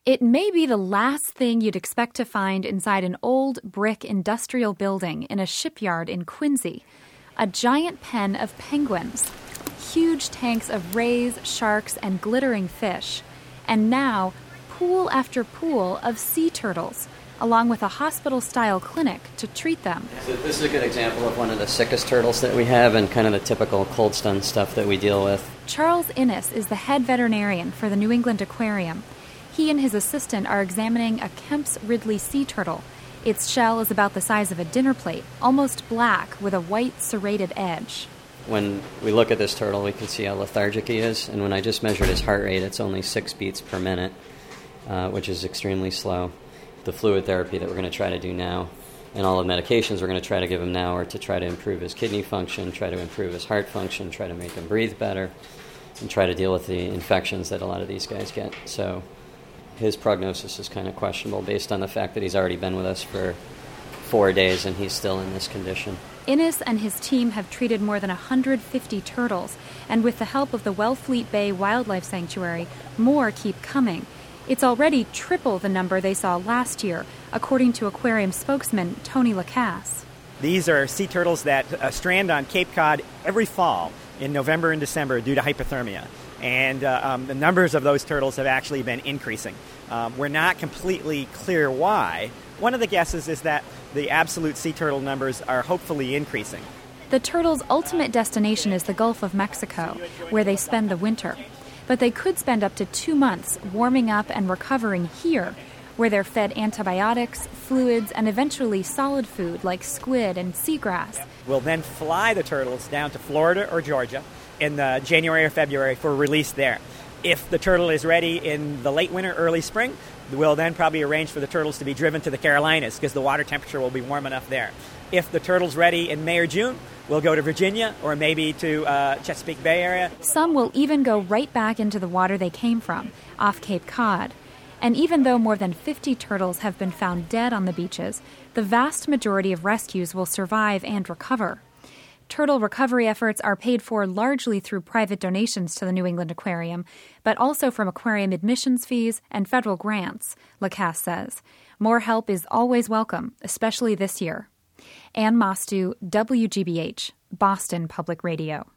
It may be the last thing you'd expect to find inside an old brick industrial building in a shipyard in Quincy. A giant pen of penguins, huge tanks of rays, sharks, and glittering fish. And now, pool after pool of sea turtles, along with a hospital-style clinic to treat them. So this is a good example of one of the sickest turtles that we have and kind of the typical cold stun stuff that we deal with. Charles Innes is the head veterinarian for the New England Aquarium. He and his assistant are examining a Kemp's Ridley sea turtle. Its shell is about the size of a dinner plate, almost black with a white serrated edge. When we look at this turtle, we can see how lethargic he is, and when I just measured his heart rate, it's only 6 beats per minute, which is extremely slow. The fluid therapy that we're going to try to do now and all the medications we're going to try to give him now are to try to improve his kidney function, try to improve his heart function, try to make him breathe better, and try to deal with the infections that a lot of these guys get. So his prognosis is kind of questionable based on the fact that he's already been with us for 4 days and he's still in this condition. Innes and his team have treated more than 150 turtles, and with the help of the Wellfleet Bay Wildlife Sanctuary, more keep coming. It's already triple the number they saw last year, according to aquarium spokesman Tony Lacasse. These are sea turtles that strand on Cape Cod every fall in November and December due to hypothermia. And the numbers of those turtles have actually been increasing. We're not completely clear why. One of the guesses is that the absolute sea turtle numbers are hopefully increasing. The turtles' ultimate destination is the Gulf of Mexico, where they spend the winter. But they could spend up to 2 months warming up and recovering here, where they're fed antibiotics, fluids, and eventually solid food like squid and seagrass. We'll then fly the turtles down to Florida or Georgia in January or February for release there. If the turtle is ready in the late winter, early spring, we'll then probably arrange for the turtles to be driven to the Carolinas because the water temperature will be warm enough there. If the turtle's ready in May or June, we'll go to Virginia or maybe to Chesapeake Bay area. Some will even go right back into the water they came from, off Cape Cod. And even though more than 50 turtles have been found dead on the beaches, the vast majority of rescues will survive and recover. Turtle recovery efforts are paid for largely through private donations to the New England Aquarium, but also from aquarium admissions fees and federal grants, Lacasse says. More help is always welcome, especially this year. Ann Mostu, WGBH, Boston Public Radio.